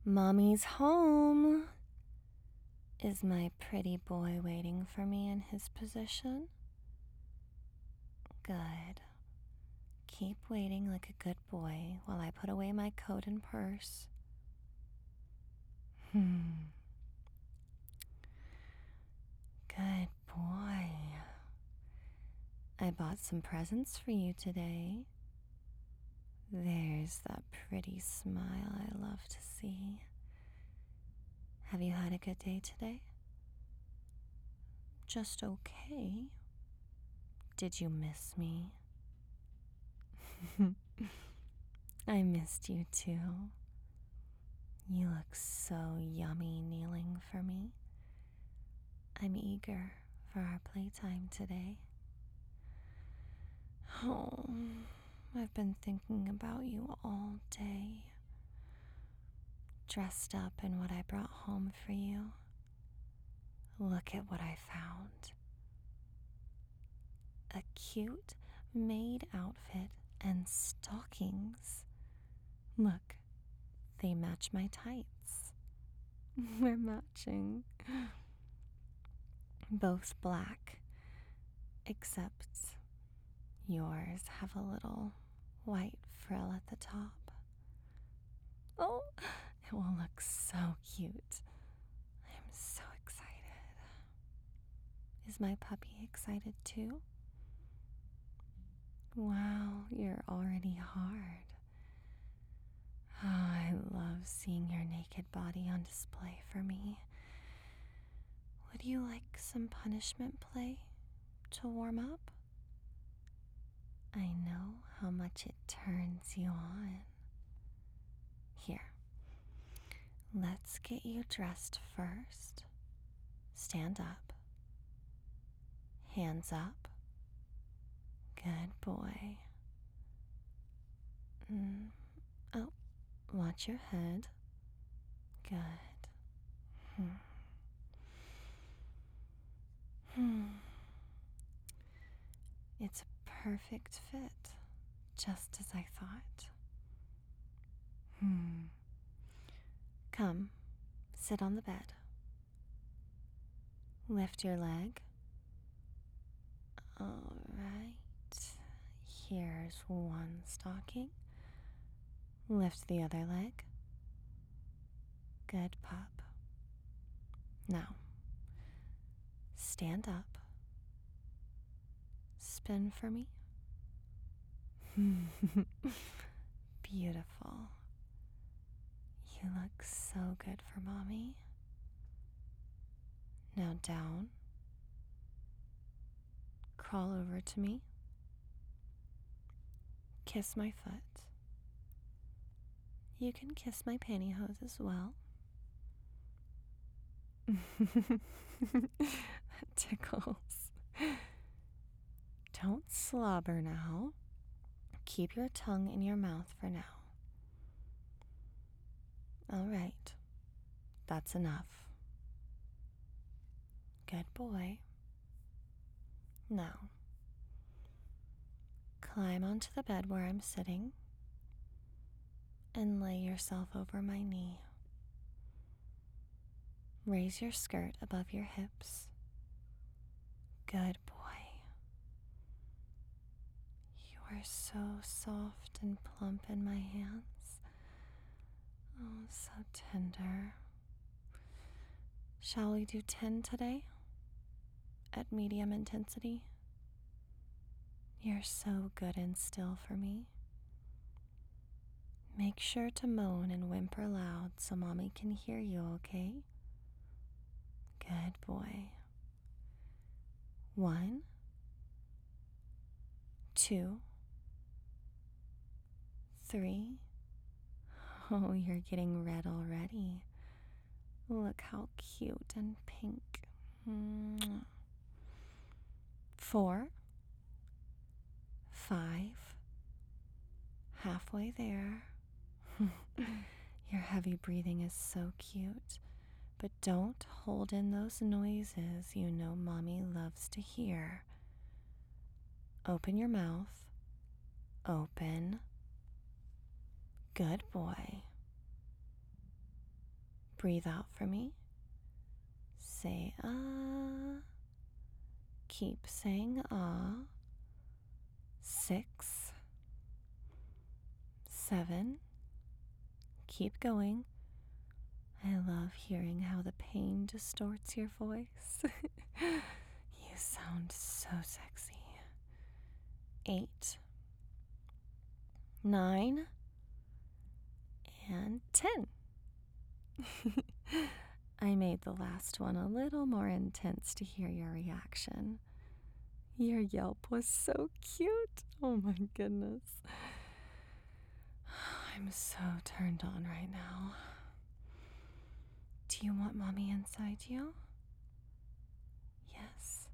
Mommy's home. Is my pretty boy waiting for me in his position? Good. Keep waiting like a good boy while I put away my coat and purse. Good boy. I bought some presents for you today. There's that pretty smile I love to see. Have you had a good day today? Just okay. Did you miss me? I missed you too. You look so yummy kneeling for me. I'm eager for our playtime today. Oh, I've been thinking about you all day. Dressed up in what I brought home for you. Look at what I found. A cute maid outfit and stockings. Look, they match my tights. We're matching. Both black, except yours have a little white frill at the top. Oh, it will look so cute. I'm so excited. Is my puppy excited too? Wow, you're already hard. Oh, I love seeing your naked body on display for me. Would you like some punishment play to warm up? I know how much it turns you on. Here, let's get you dressed first. Stand up. Hands up. Good boy. Oh, watch your head. Good. It's a perfect fit, just as I thought. Come, sit on the bed. Lift your leg. All right. Here's one stocking. Lift the other leg. Good pup. Now, stand up. Spin for me. Beautiful. You look so good for mommy. Now down. Crawl over to me. Kiss my foot. You can kiss my pantyhose as well. That tickles. Don't slobber now. Keep your tongue in your mouth for now. All right. That's enough. Good boy. Now, climb onto the bed where I'm sitting and lay yourself over my knee. Raise your skirt above your hips. Good boy. You are so soft and plump in my hands. Oh, so tender. Shall we do 10 today? At medium intensity? You're so good and still for me. Make sure to moan and whimper loud so mommy can hear you, okay? Good boy. 1, 2, 3. Oh, you're getting red already. Look how cute and pink. 4, 5. Halfway there. Your heavy breathing is so cute, but don't hold in those noises you know mommy loves to hear. Open your mouth. Open. Good boy. Breathe out for me. Say ah. Keep saying ah. 6, 7. Keep going. I love hearing how the pain distorts your voice. You sound so sexy. 8, 9, and 10. I made the last one a little more intense to hear your reaction. Your yelp was so cute. Oh my goodness. I'm so turned on right now. Do you want mommy inside you? Yes.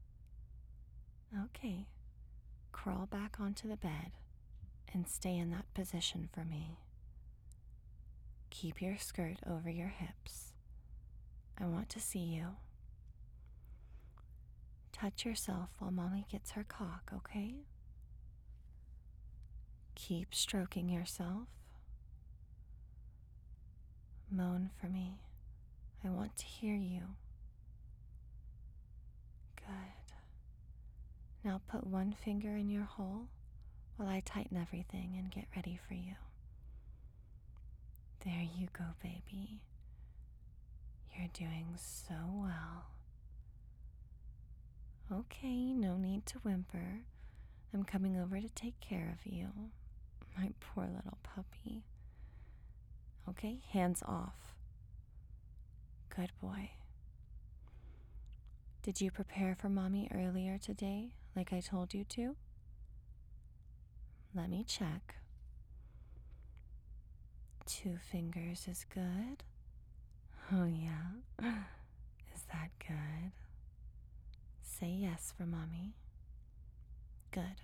Okay. Crawl back onto the bed and stay in that position for me. Keep your skirt over your hips. I want to see you. Touch yourself while mommy gets her cock, okay? Keep stroking yourself. Moan for me. I want to hear you. Good. Now put one finger in your hole while I tighten everything and get ready for you. There you go, baby. You're doing so well. Okay, no need to whimper. I'm coming over to take care of you. My poor little puppy. Okay, hands off. Good boy. Did you prepare for mommy earlier today, like I told you to? Let me check. 2 fingers is good. Oh, yeah. Is that good? Say yes for mommy. Good.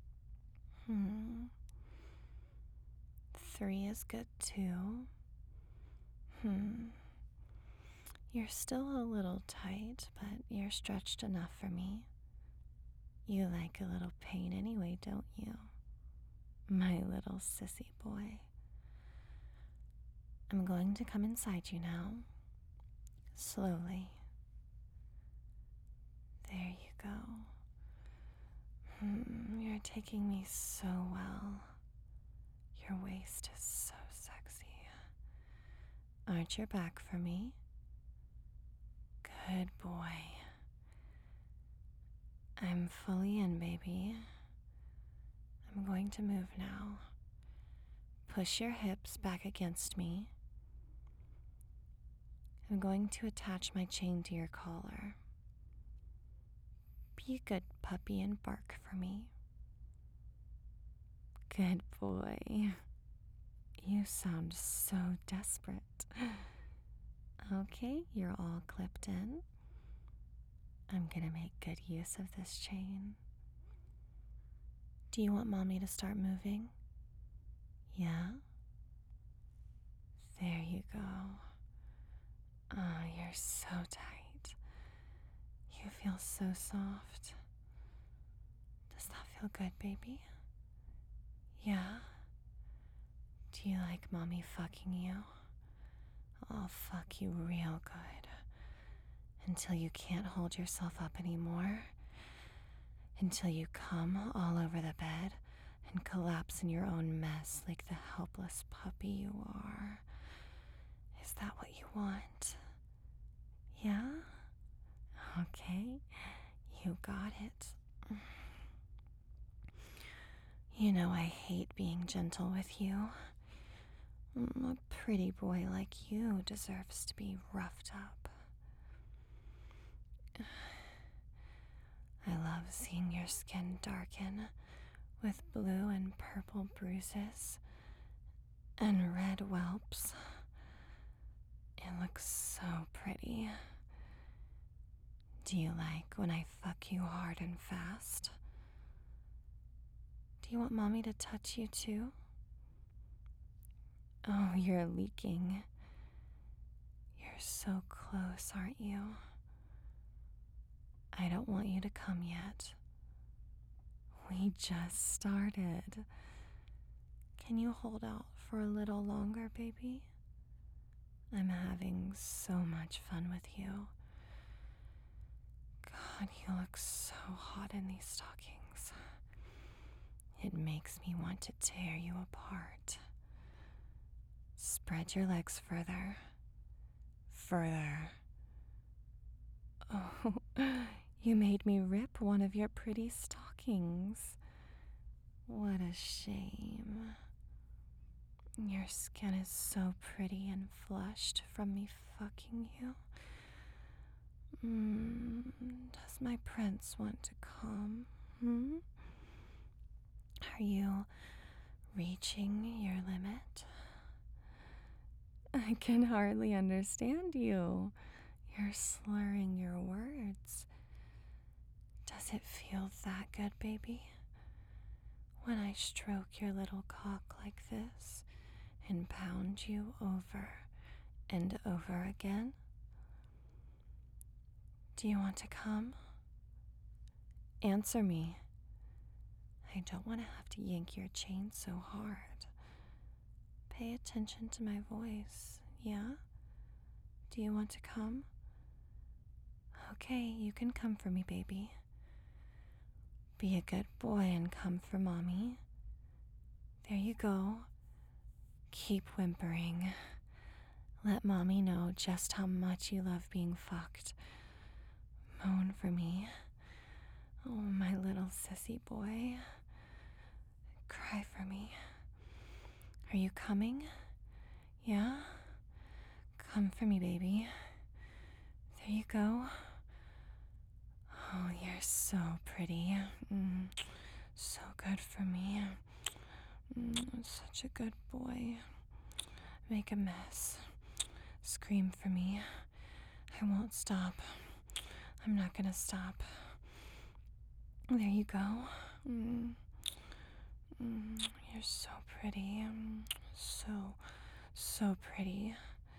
3 is good too. You're still a little tight, but you're stretched enough for me. You like a little pain anyway, don't you? My little sissy boy. I'm going to come inside you now. Slowly. There you go. You're taking me so well. Your waist is so sexy. Arch your back for me. Good boy. I'm fully in, baby. I'm going to move now. Push your hips back against me. I'm going to attach my chain to your collar. Be a good puppy and bark for me. Good boy. You sound so desperate. Okay, you're all clipped in. I'm gonna make good use of this chain. Do you want mommy to start moving? Yeah? There you go. Oh, you're so tight. You feel so soft. Does that feel good, baby? Yeah? Do you like mommy fucking you? I'll fuck you real good. Until you can't hold yourself up anymore. Until you come all over the bed and collapse in your own mess like the helpless puppy you are. Is that what you want? Yeah? Okay, you got it. You know I hate being gentle with you. A pretty boy like you deserves to be roughed up. I love seeing your skin darken with blue and purple bruises and red whelps. It looks so pretty. Do you like when I fuck you hard and fast? Do you want mommy to touch you too? Oh, you're leaking. You're so close, aren't you? I don't want you to come yet. We just started. Can you hold out for a little longer, baby? I'm having so much fun with you. God, you look so hot in these stockings. It makes me want to tear you apart. Spread your legs further. Further. Oh, you made me rip one of your pretty stockings. What a shame. Your skin is so pretty and flushed from me fucking you. Does my prince want to come? Are you reaching your limit? I can hardly understand you. You're slurring your words. Does it feel that good, baby? When I stroke your little cock like this and pound you over and over again? Do you want to come? Answer me. I don't want to have to yank your chain so hard. Pay attention to my voice, yeah? Do you want to come? Okay, you can come for me, baby. Be a good boy and come for mommy. There you go. Keep whimpering. Let mommy know just how much you love being fucked. Moan for me. Oh, my little sissy boy. Cry for me. Are you coming? Yeah? Come for me, baby. There you go. Oh, you're so pretty. So good for me. Such a good boy. Make a mess. Scream for me. I won't stop. I'm not gonna stop. There you go. You're so pretty. So pretty.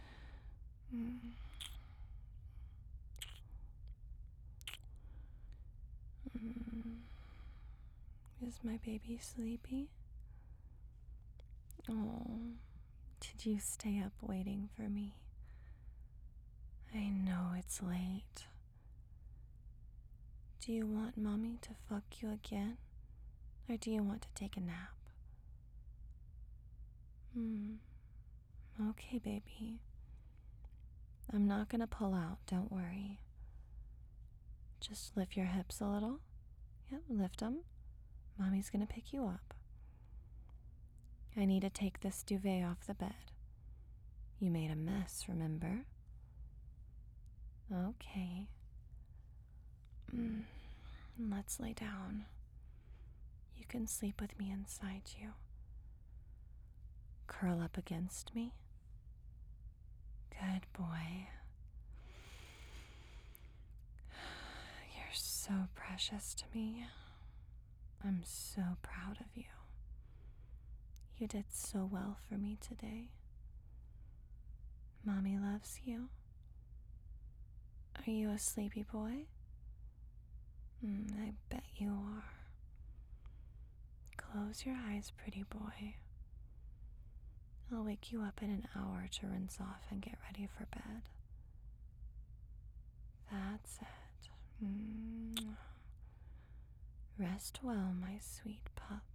Is my baby sleepy? Oh, did you stay up waiting for me? I know it's late. Do you want mommy to fuck you again? Or do you want to take a nap? Okay, baby. I'm not gonna pull out, don't worry. Just lift your hips a little. Yep, lift them. Mommy's gonna pick you up. I need to take this duvet off the bed. You made a mess, remember? Okay. Let's lay down. You can sleep with me inside you. Curl up against me. Good boy. You're so precious to me. I'm so proud of you. You did so well for me today. Mommy loves you. Are you a sleepy boy? I bet you are. Close your eyes, pretty boy. I'll wake you up in an hour to rinse off and get ready for bed. That's it. Rest well, my sweet pup.